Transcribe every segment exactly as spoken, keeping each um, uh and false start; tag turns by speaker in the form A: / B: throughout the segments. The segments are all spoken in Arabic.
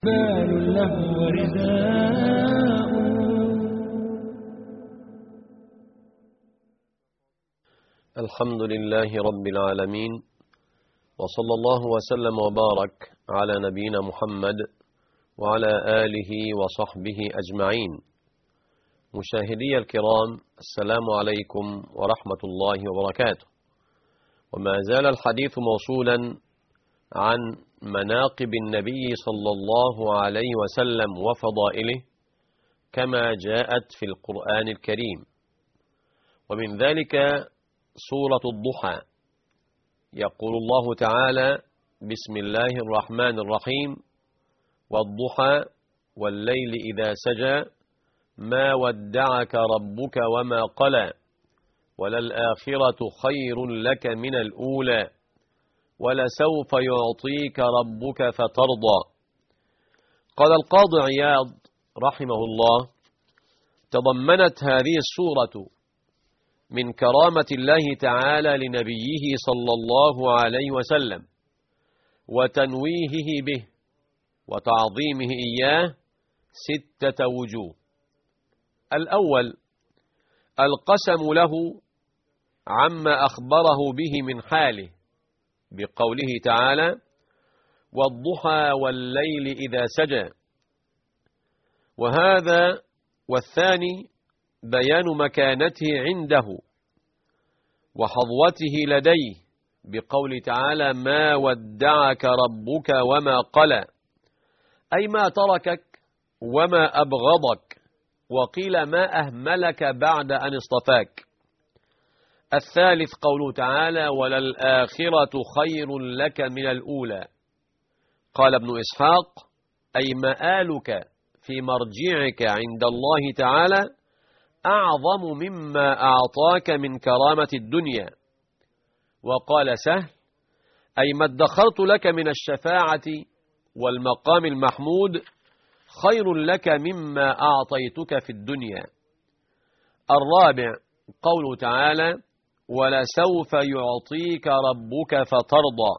A: بال له ورداء.
B: الحمد لله رب العالمين، وصلى الله وسلم وبارك على نبينا محمد وعلى آله وصحبه أجمعين. مشاهدي الكرام، السلام عليكم ورحمة الله وبركاته. وما زال الحديث موصولا عن مناقب النبي صلى الله عليه وسلم وفضائله كما جاءت في القرآن الكريم. ومن ذلك سورة الضحى، يقول الله تعالى: بسم الله الرحمن الرحيم: والضحى والليل إذا سجى ما ودعك ربك وما قلى وللآخرة خير لك من الأولى ولسوف يعطيك ربك فترضى. قال القاضي عياض رحمه الله: تضمنت هذه السورة من كرامة الله تعالى لنبيه صلى الله عليه وسلم وتنويهه به وتعظيمه إياه ستة وجوه. الأول القسم له عما أخبره به من حاله بقوله تعالى: والضحى والليل إذا سجى. وهذا والثاني بيان مكانته عنده وحظوته لديه بقول تعالى: ما ودعك ربك وما قلى، أي ما تركك وما أبغضك، وقيل ما أهملك بعد أن اصطفاك. الثالث قوله تعالى: وللآخرة خير لك من الأولى. قال ابن إسحاق: أي مآلك في مرجعك عند الله تعالى أعظم مما أعطاك من كرامة الدنيا. وقال سهل: أي ما ادخرت لك من الشفاعة والمقام المحمود خير لك مما أعطيتك في الدنيا. الرابع قوله تعالى: ولسوف يعطيك ربك فترضى.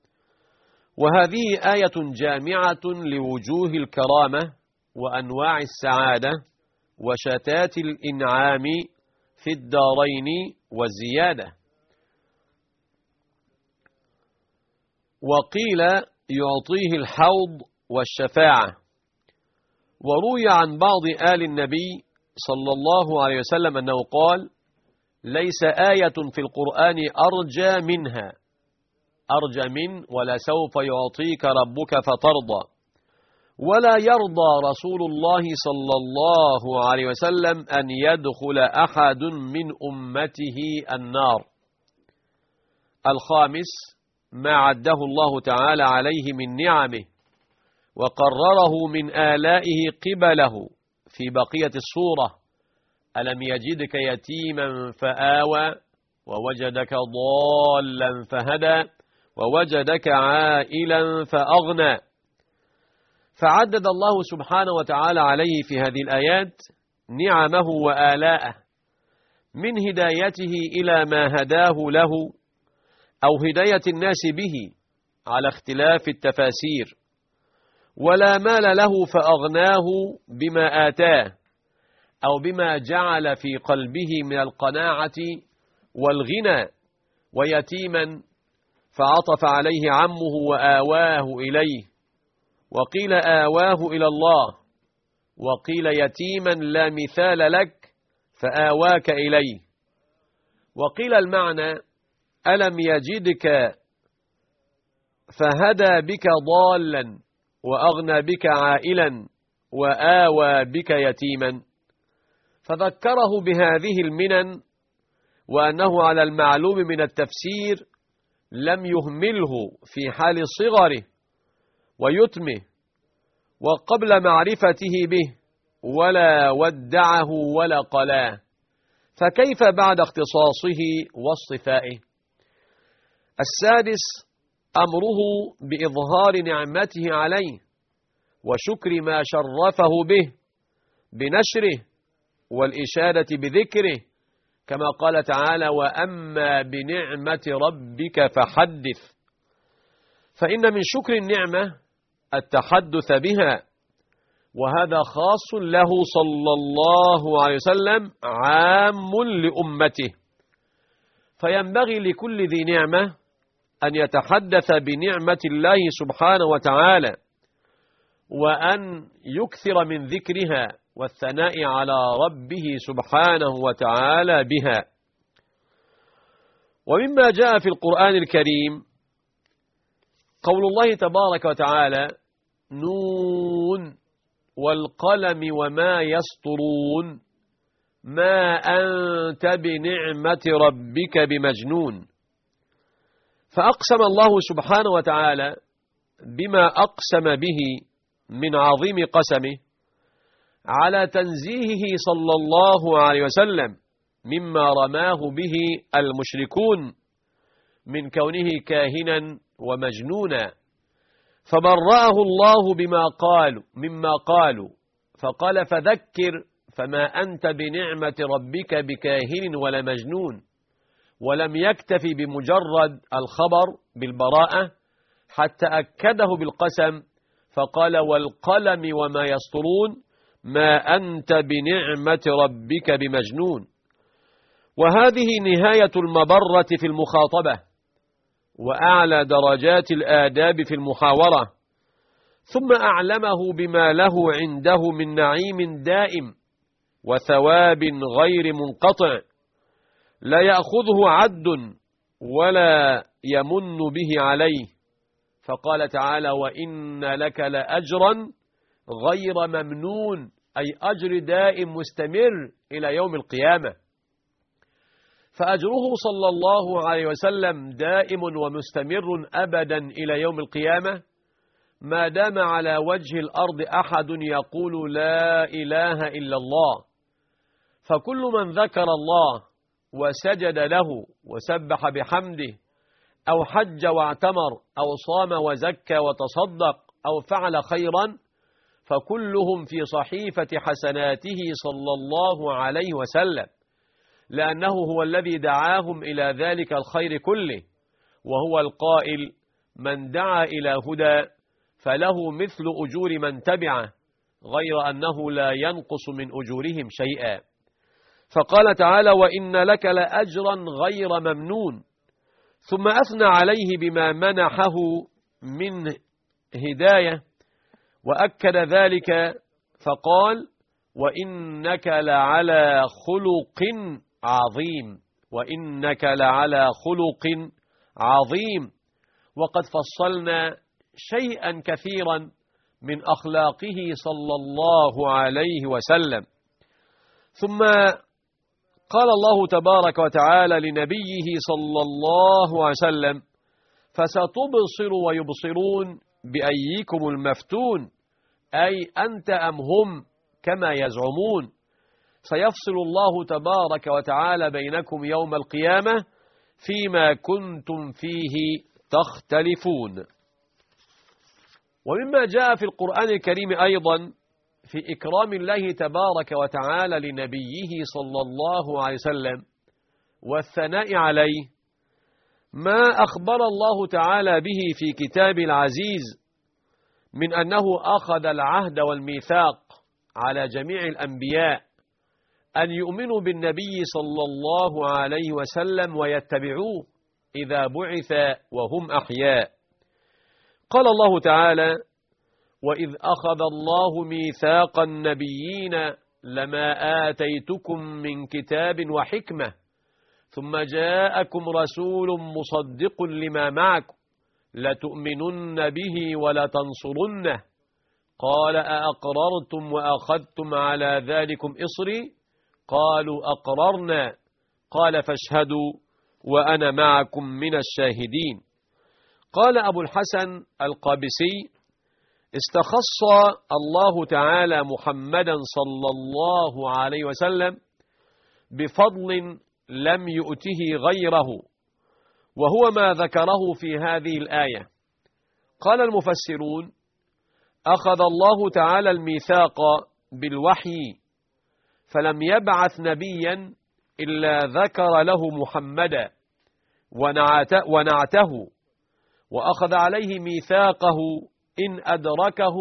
B: وهذه آية جامعة لوجوه الكرامة وأنواع السعادة وشتات الإنعام في الدارين والزيادة. وقيل يعطيه الحوض والشفاعة. وروي عن بعض آل النبي صلى الله عليه وسلم أنه قال: ليس آية في القرآن أرجى منها، أرجى من ولسوف يعطيك ربك فترضى. ولا يرضى رسول الله صلى الله عليه وسلم أن يدخل أحد من أمته النار. الخامس ما عده الله تعالى عليه من نعمه وقرره من آلائه قبله في بقية السورة: ألم يجدك يتيما فآوى ووجدك ضالا فهدى ووجدك عائلا فأغنى. فعدد الله سبحانه وتعالى عليه في هذه الآيات نعمه وآلاءه من هدايته إلى ما هداه له أو هداية الناس به على اختلاف التفاسير. ولا مال له فأغناه بما آتاه أو بما جعل في قلبه من القناعة والغنى. ويتيما فعطف عليه عمه وآواه إليه، وقيل آواه إلى الله، وقيل يتيما لا مثال لك فآواك إليه. وقيل المعنى: ألم يجدك فهدى بك ضالا وأغنى بك عائلا وآوى بك يتيما. فذكره بهذه المنن، وأنه على المعلوم من التفسير لم يهمله في حال صغره ويتمه وقبل معرفته به، ولا ودعه ولا قلاه، فكيف بعد اختصاصه واصطفائه؟ السادس أمره بإظهار نعمته عليه وشكر ما شرفه به بنشره والإشادة بذكره، كما قال تعالى: وأما بنعمة ربك فحدث. فإن من شكر النعمة التحدث بها، وهذا خاص له صلى الله عليه وسلم عام لأمته. فينبغي لكل ذي نعمة أن يتحدث بنعمة الله سبحانه وتعالى، وأن يكثر من ذكرها والثناء على ربه سبحانه وتعالى بها. ومما جاء في القرآن الكريم قول الله تبارك وتعالى: نون والقلم وما يسطرون ما أنت بنعمة ربك بمجنون. فأقسم الله سبحانه وتعالى بما أقسم به من عظيم قسمه على تنزيهه صلى الله عليه وسلم مما رماه به المشركون من كونه كاهنا ومجنونا، فبرأه الله بما قالوا مما قالوا فقال: فذكر فما أنت بنعمة ربك بكاهن ولا مجنون. ولم يكتفي بمجرد الخبر بالبراءة حتى أكده بالقسم فقال: والقلم وما يسطرون ما أنت بنعمة ربك بمجنون. وهذه نهاية المبرة في المخاطبة وأعلى درجات الآداب في المحاورة، ثم أعلمه بما له عنده من نعيم دائم وثواب غير منقطع لا يأخذه عد ولا يمن به عليه. فقال تعالى: وإن لك لأجرا غير ممنون، أي أجر دائم مستمر إلى يوم القيامة. فأجره صلى الله عليه وسلم دائم ومستمر أبدا إلى يوم القيامة ما دام على وجه الأرض أحد يقول لا إله إلا الله. فكل من ذكر الله وسجد له وسبح بحمده أو حج واعتمر أو صام وزكى وتصدق أو فعل خيرا فكلهم في صحيفة حسناته صلى الله عليه وسلم، لأنه هو الذي دعاهم إلى ذلك الخير كله، وهو القائل: من دعا إلى هدى فله مثل أجور من تبعه غير أنه لا ينقص من أجورهم شيئا. فقال تعالى: وإن لك لأجرا غير ممنون، ثم أثنى عليه بما منحه من هداية وأكد ذلك فقال: وإنك لعلى خلق عظيم وإنك لعلى خلق عظيم. وقد فصلنا شيئا كثيرا من أخلاقه صلى الله عليه وسلم. ثم قال الله تبارك وتعالى لنبيه صلى الله عليه وسلم: فستبصر ويبصرون بأيكم المفتون، أي أنت أم هم كما يزعمون. سيفصل الله تبارك وتعالى بينكم يوم القيامة فيما كنتم فيه تختلفون. ومما جاء في القرآن الكريم أيضا في إكرام الله تبارك وتعالى لنبيه صلى الله عليه وسلم والثناء عليه ما أخبر الله تعالى به في كتاب العزيز من أنه أخذ العهد والميثاق على جميع الأنبياء أن يؤمنوا بالنبي صلى الله عليه وسلم ويتبعوه إذا بعث وهم أحياء. قال الله تعالى: وإذ أخذ الله ميثاق النبيين لما آتيتكم من كتاب وحكمة ثم جاءكم رسول مصدق لما معكم لتؤمنن به ولتنصرنه قال: أأقررتم وأخذتم على ذلكم إصري قالوا أقررنا قال: فاشهدوا وأنا معكم من الشاهدين. قال أبو الحسن القابسي: استخص الله تعالى محمدا صلى الله عليه وسلم بفضل لم يؤته غيره، وهو ما ذكره في هذه الآية. قال المفسرون: أخذ الله تعالى الميثاق بالوحي فلم يبعث نبيا إلا ذكر له محمدا ونعته، وأخذ عليه ميثاقه إن أدركه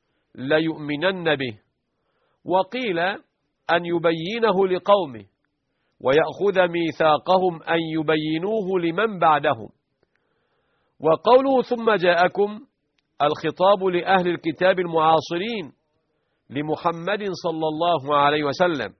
B: ليؤمنن به، وقيل أن يبينه لقومه ويأخذ ميثاقهم أن يبينوه لمن بعدهم. وقوله ثم جاءكم الخطاب لأهل الكتاب المعاصرين لمحمد صلى الله عليه وسلم.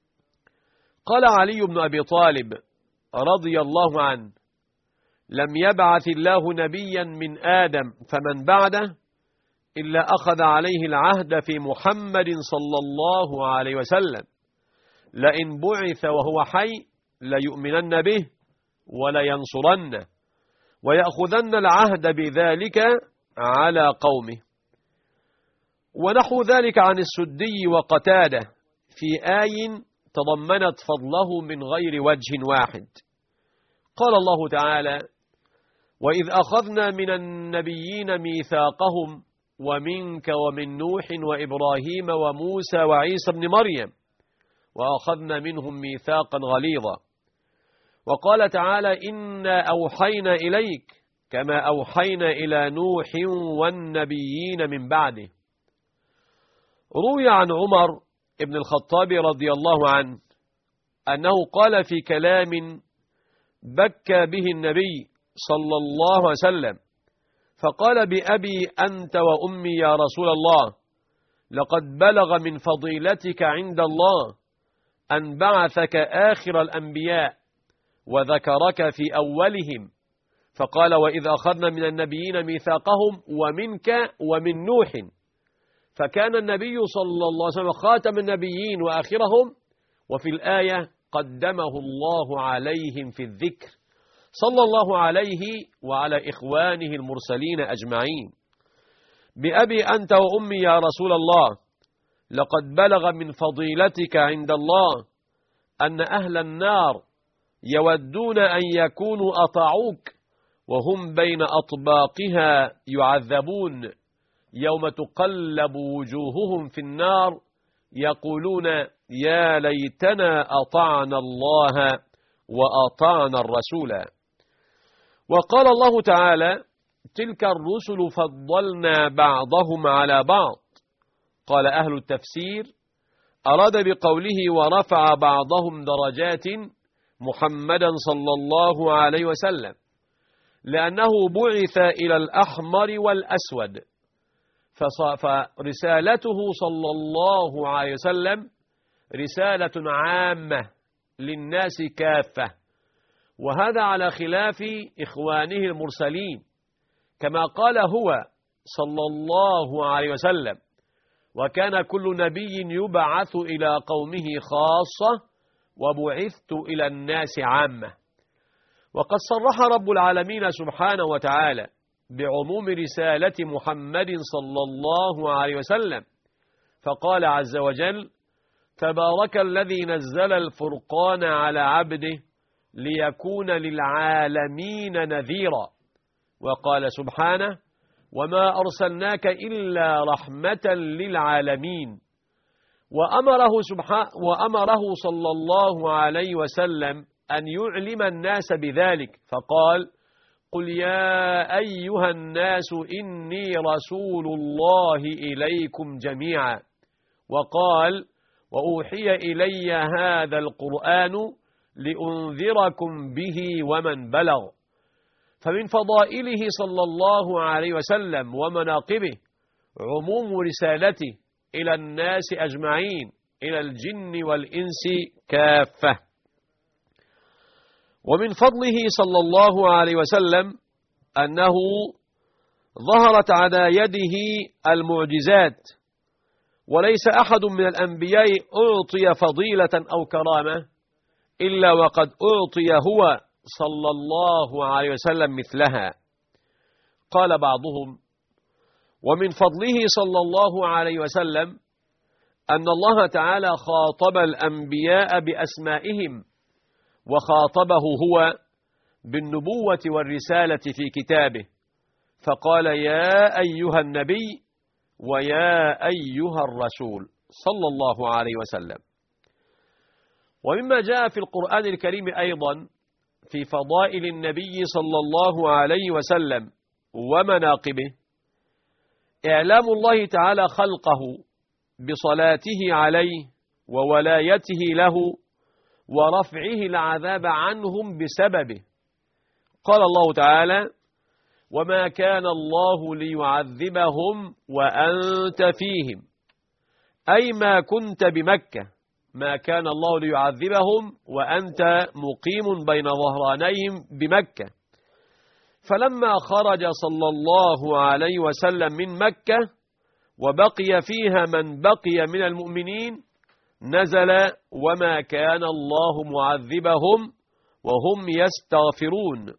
B: قال علي بن أبي طالب رضي الله عنه: لم يبعث الله نبيا من آدم فمن بعده إلا أخذ عليه العهد في محمد صلى الله عليه وسلم، لئن بعث وهو حي ليؤمنن به ولينصرنه ويأخذن العهد بذلك على قومه. ونحو ذلك عن السدي وقتادة في آي تضمنت فضله من غير وجه واحد. قال الله تعالى: وإذ أخذنا من النبيين ميثاقهم ومنك ومن نوح وإبراهيم وموسى وعيسى بن مريم وأخذنا منهم ميثاقا غليظا. وقال تعالى: إنا أوحينا إليك كما أوحينا إلى نوح والنبيين من بعده. روي عن عمر بن الخطاب رضي الله عنه أنه قال في كلام بكى به النبي صلى الله عليه وسلم، فقال: بأبي أنت وأمي يا رسول الله، لقد بلغ من فضيلتك عند الله أن بعثك آخر الأنبياء وذكرك في أولهم. فقال: وإذ أخذنا من النبيين ميثاقهم ومنك ومن نوح. فكان النبي صلى الله عليه وسلم خاتم النبيين وآخرهم، وفي الآية قدمه الله عليهم في الذكر صلى الله عليه وعلى إخوانه المرسلين أجمعين. بأبي أنت وأمي يا رسول الله، لقد بلغ من فضيلتك عند الله أن أهل النار يودون أن يكونوا أطاعوك وهم بين أطباقها يعذبون يوم تقلب وجوههم في النار يقولون: يا ليتنا أطعنا الله وأطعنا الرسول. وقال الله تعالى: تلك الرسل فضلنا بعضهم على بعض. قال أهل التفسير: أراد بقوله ورفع بعضهم درجات محمدا صلى الله عليه وسلم، لأنه بعث إلى الأحمر والأسود، فرسالته صلى الله عليه وسلم رسالة عامة للناس كافة، وهذا على خلاف إخوانه المرسلين، كما قال هو صلى الله عليه وسلم: وكان كل نبي يبعث إلى قومه خاصة وبعثت إلى الناس عامة. وقد صرح رب العالمين سبحانه وتعالى بعموم رسالة محمد صلى الله عليه وسلم، فقال عز وجل: تبارك الذي نزل الفرقان على عبده ليكون للعالمين نذيرا. وقال سبحانه: وما أرسلناك إلا رحمة للعالمين. وأمره, سبحانه وأمره صلى الله عليه وسلم أن يعلم الناس بذلك، فقال: قل يا أيها الناس إني رسول الله إليكم جميعا. وقال: وأوحي إلي هذا القرآن لأنذركم به ومن بلغ. فمن فضائله صلى الله عليه وسلم ومناقبه عموم رسالته إلى الناس أجمعين، إلى الجن والإنس كافة. ومن فضله صلى الله عليه وسلم أنه ظهرت على يده المعجزات، وليس أحد من الأنبياء أعطي فضيلة أو كرامة إلا وقد أعطي هو صلى الله عليه وسلم مثلها. قال بعضهم: ومن فضله صلى الله عليه وسلم أن الله تعالى خاطب الأنبياء بأسمائهم، وخاطبه هو بالنبوة والرسالة في كتابه، فقال: يا أيها النبي ويا أيها الرسول صلى الله عليه وسلم. ومما جاء في القرآن الكريم أيضا في فضائل النبي صلى الله عليه وسلم ومناقبه إعلام الله تعالى خلقه بصلاته عليه وولايته له ورفعه العذاب عنهم بسببه. قال الله تعالى: وما كان الله ليعذبهم وأنت فيهم، أي ما كنت بمكة، ما كان الله ليعذبهم وأنت مقيم بين ظهرانيهم بمكة. فلما خرج صلى الله عليه وسلم من مكة وبقي فيها من بقي من المؤمنين نزل: وما كان الله معذبهم وهم يستغفرون.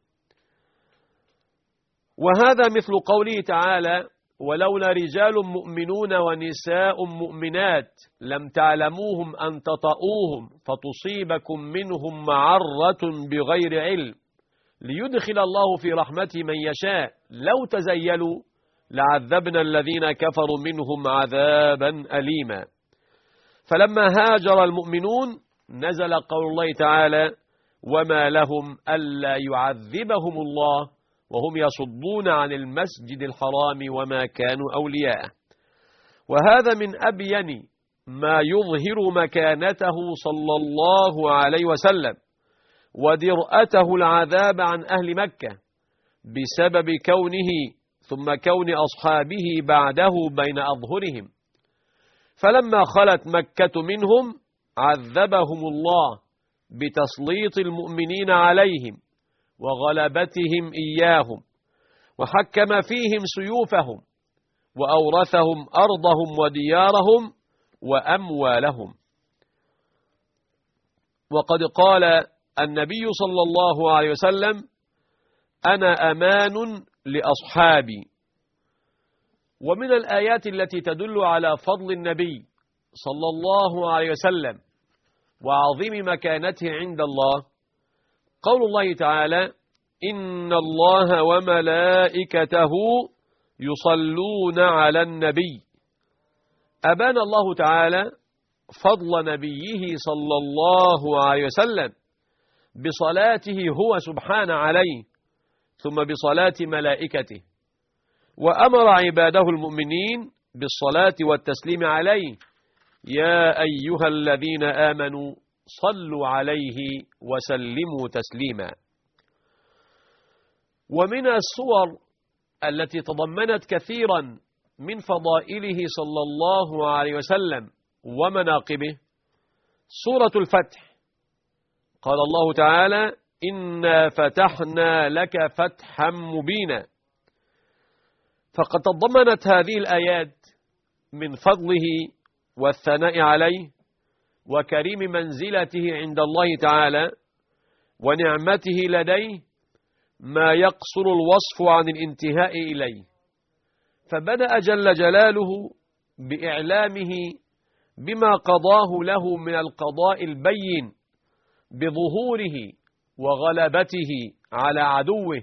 B: وهذا مثل قوله تعالى: ولولا رجال مؤمنون ونساء مؤمنات لم تعلموهم أن تطؤوهم فتصيبكم منهم معرة بغير علم ليدخل الله في رحمته من يشاء لو تزيلوا لعذبنا الذين كفروا منهم عذابا أليما. فلما هاجر المؤمنون نزل قول الله تعالى: وما لهم ألا يعذبهم الله وهم يصدون عن المسجد الحرام وما كانوا أولياءه. وهذا من أبين ما يظهر مكانته صلى الله عليه وسلم ودرأته العذاب عن أهل مكة بسبب كونه ثم كون أصحابه بعده بين أظهرهم. فلما خلت مكة منهم عذبهم الله بتسليط المؤمنين عليهم وغلبتهم إياهم، وحكم فيهم سيوفهم وأورثهم أرضهم وديارهم وأموالهم. وقد قال النبي صلى الله عليه وسلم: أنا أمان لأصحابي. ومن الآيات التي تدل على فضل النبي صلى الله عليه وسلم وعظيم مكانته عند الله قول الله تعالى: إن الله وملائكته يصلون على النبي. أبان الله تعالى فضل نبيه صلى الله عليه وسلم بصلاته هو سبحانه عليه ثم بصلاة ملائكته، وأمر عباده المؤمنين بالصلاة والتسليم عليه: يا أيها الذين آمنوا صلوا عليه وسلموا تسليما. ومن الصور التي تضمنت كثيرا من فضائله صلى الله عليه وسلم ومناقبه سورة الفتح. قال الله تعالى: إنا فتحنا لك فتحا مبينا. فقد تضمنت هذه الآيات من فضله والثناء عليه وكريم منزلته عند الله تعالى ونعمته لديه ما يقصر الوصف عن الانتهاء إليه. فبدأ جل جلاله بإعلامه بما قضاه له من القضاء البين بظهوره وغلبته على عدوه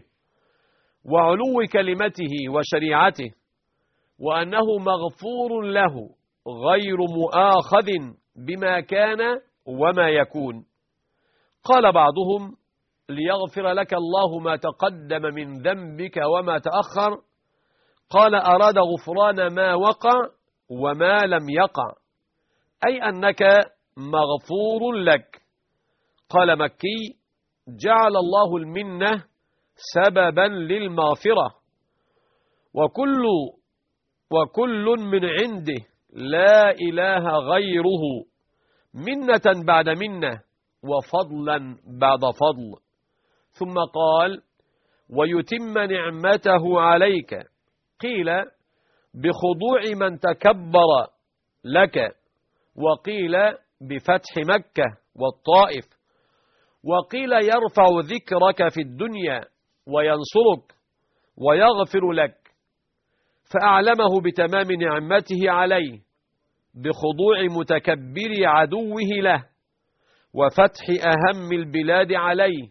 B: وعلو كلمته وشريعته، وأنه مغفور له غير مؤاخذ بما كان وما يكون. قال بعضهم: ليغفر لك الله ما تقدم من ذنبك وما تأخر. قال: أراد غفران ما وقع وما لم يقع، أي أنك مغفور لك. قال مكي: جعل الله المنة سببا للمغفرة، وكل وكل من عنده لا إله غيره، منة بعد منة وفضلا بعد فضل. ثم قال: ويتم نعمته عليك. قيل: بخضوع من تكبر لك، وقيل بفتح مكة والطائف، وقيل يرفع ذكرك في الدنيا وينصرك ويغفر لك. فأعلمه بتمام نعمته عليه بخضوع متكبر عدوه له وفتح أهم البلاد عليه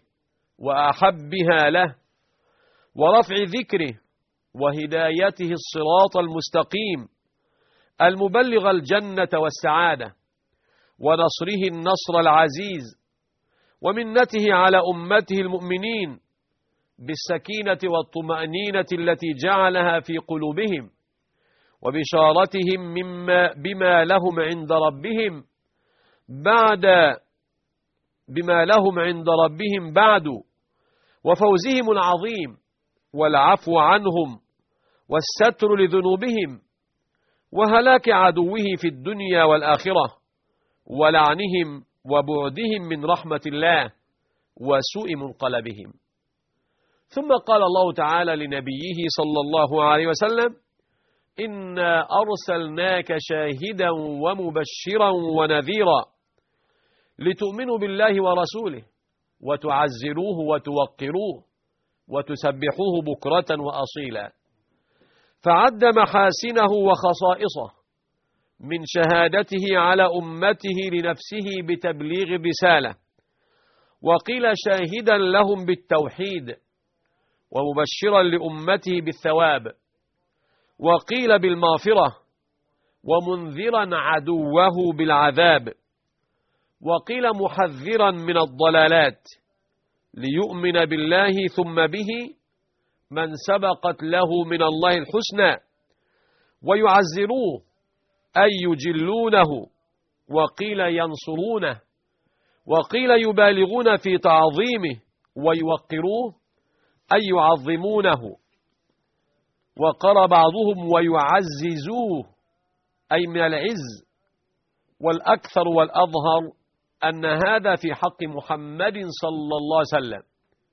B: وأحبها له ورفع ذكره وهدايته الصراط المستقيم المبلغ الجنة والسعادة ونصره النصر العزيز ومنته على أمته المؤمنين بالسكينة والطمأنينة التي جعلها في قلوبهم وبشارتهم مما بما لهم عند ربهم بعد بما لهم عند ربهم بعد، وفوزهم العظيم والعفو عنهم والستر لذنوبهم، وهلاك عدوه في الدنيا والآخرة، ولعنهم وبعدهم من رحمة الله وسوء منقلبهم. ثم قال الله تعالى لنبيه صلى الله عليه وسلم: إنا أرسلناك شاهدا ومبشرا ونذيرا لتؤمنوا بالله ورسوله وتعزروه وتوقروه وتسبحوه بكرة وأصيلا. فعد محاسنه وخصائصه من شهادته على أمته لنفسه بتبليغ الرسالة، وقيل شاهدا لهم بالتوحيد ومبشرا لأمته بالثواب، وقيل بالمغفرة ومنذرا عدوه بالعذاب، وقيل محذرا من الضلالات ليؤمن بالله ثم به من سبقت له من الله الحسنى ويعزروه أي يجلونه، وقيل ينصرونه، وقيل يبالغون في تعظيمه ويوقروه أي يعظمونه، وقرأ بعضهم ويعززوه أي من العز. والأكثر والأظهر أن هذا في حق محمد صلى الله عليه وسلم،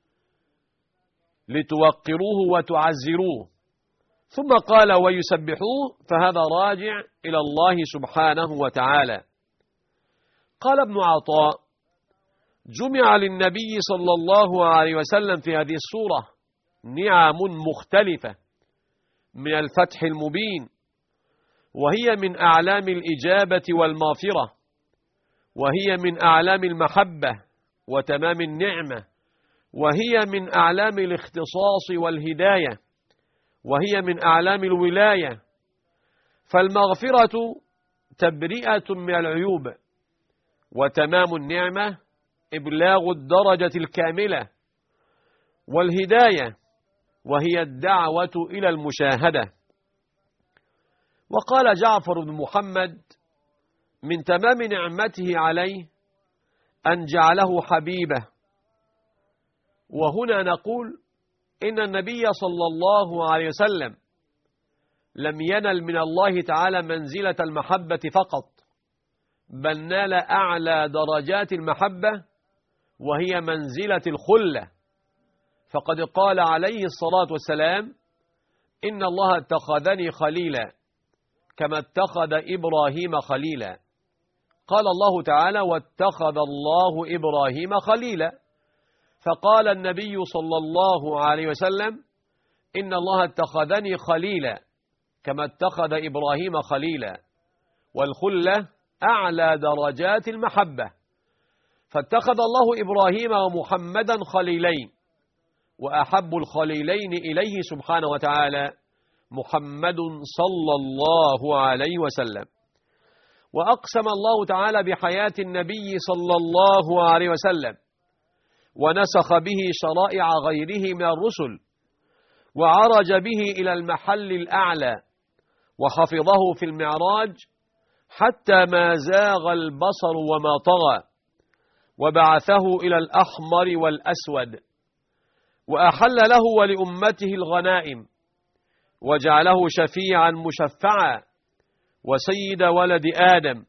B: لتوقروه وتعزروه. ثم قال ويسبحوه، فهذا راجع إلى الله سبحانه وتعالى. قال ابن عطاء: جمع للنبي صلى الله عليه وسلم في هذه السورة نعم مختلفة من الفتح المبين، وهي من أعلام الإجابة والمغفرة، وهي من أعلام المحبة وتمام النعمة، وهي من أعلام الاختصاص والهداية، وهي من أعلام الولاية. فالمغفرة تبرئة من العيوب، وتمام النعمة إبلاغ الدرجة الكاملة، والهداية وهي الدعوة إلى المشاهدة. وقال جعفر بن محمد: من تمام نعمته عليه أن جعله حبيبه. وهنا نقول إن النبي صلى الله عليه وسلم لم ينل من الله تعالى منزلة المحبة فقط، بل نال أعلى درجات المحبة وهي منزلة الخلة. فقد قال عليه الصلاة والسلام: إن الله اتخذني خليلا كما اتخذ إبراهيم خليلا. قال الله تعالى: واتخذ الله إبراهيم خليلا. فقال النبي صلى الله عليه وسلم: إن الله اتخذني خليلا كما اتخذ إبراهيم خليلا. والخلة أعلى درجات المحبة، فاتخذ الله إبراهيم ومحمدا خليلين، وأحب الخليلين إليه سبحانه وتعالى محمد صلى الله عليه وسلم. وأقسم الله تعالى بحياة النبي صلى الله عليه وسلم، ونسخ به شرائع غيره من الرسل، وعرج به إلى المحل الأعلى، وحفظه في المعراج حتى ما زاغ البصر وما طغى، وبعثه إلى الأحمر والأسود، وأحل له ولأمته الغنائم، وجعله شفيعا مشفعا وسيد ولد آدم،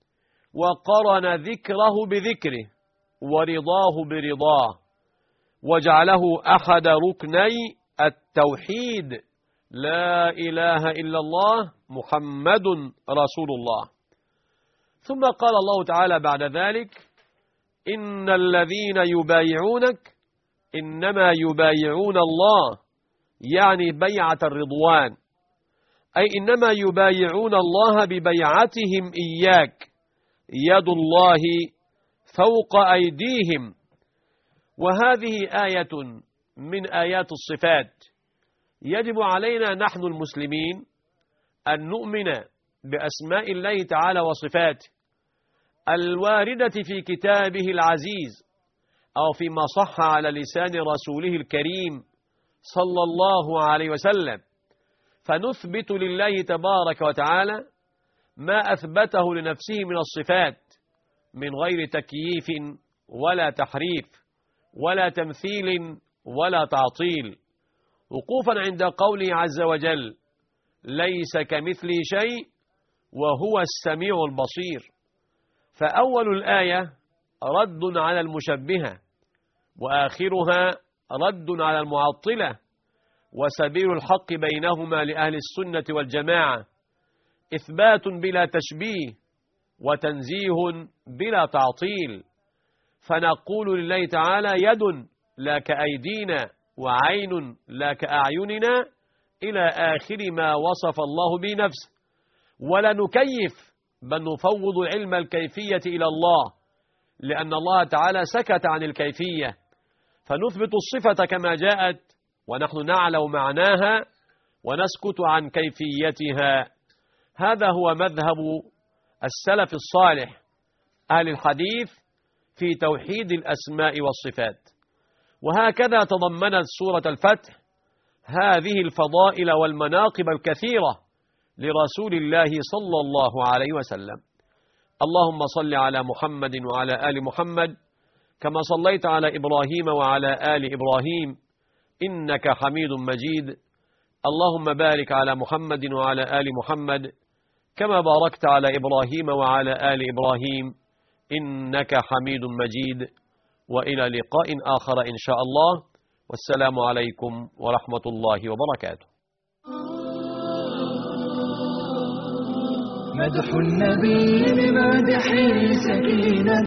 B: وقرن ذكره بذكره ورضاه برضاه، وجعله أحد ركني التوحيد: لا إله إلا الله محمد رسول الله. ثم قال الله تعالى بعد ذلك: إن الذين يبايعونك إنما يبايعون الله، يعني بيعة الرضوان، أي إنما يبايعون الله ببيعتهم إياك، يد الله فوق أيديهم. وهذه آية من آيات الصفات. يجب علينا نحن المسلمين أن نؤمن بأسماء الله تعالى وصفاته الواردة في كتابه العزيز، أو فيما صح على لسان رسوله الكريم صلى الله عليه وسلم، فنثبت لله تبارك وتعالى ما أثبته لنفسه من الصفات من غير تكييف ولا تحريف ولا تمثيل ولا تعطيل، وقوفا عند قوله عز وجل: ليس كمثله شيء وهو السميع البصير. فأول الآية رد على المشبهة، وآخرها رد على المعطلة، وسبيل الحق بينهما لأهل السنة والجماعة إثبات بلا تشبيه وتنزيه بلا تعطيل. فنقول لله تعالى: يد لا كأيدينا وعين لا كأعيننا، إلى آخر ما وصف الله به نفسه. ولا نكيف، بل نفوض علم الكيفية إلى الله، لأن الله تعالى سكت عن الكيفية، فنثبت الصفة كما جاءت ونحن نعلم معناها ونسكت عن كيفيتها. هذا هو مذهب السلف الصالح أهل الحديث في توحيد الأسماء والصفات. وهكذا تضمنت سورة الفتح هذه الفضائل والمناقب الكثيرة لرسول الله صلى الله عليه وسلم. اللهم صل على محمد وعلى آل محمد كما صليت على إبراهيم وعلى آل إبراهيم إنك حميد مجيد. اللهم بارك على محمد وعلى آل محمد كما باركت على إبراهيم وعلى آل إبراهيم إنك حميد مجيد. وإلى لقاء آخر إن شاء الله، والسلام عليكم ورحمة الله وبركاته.
A: مدح النبي بمدح سكينة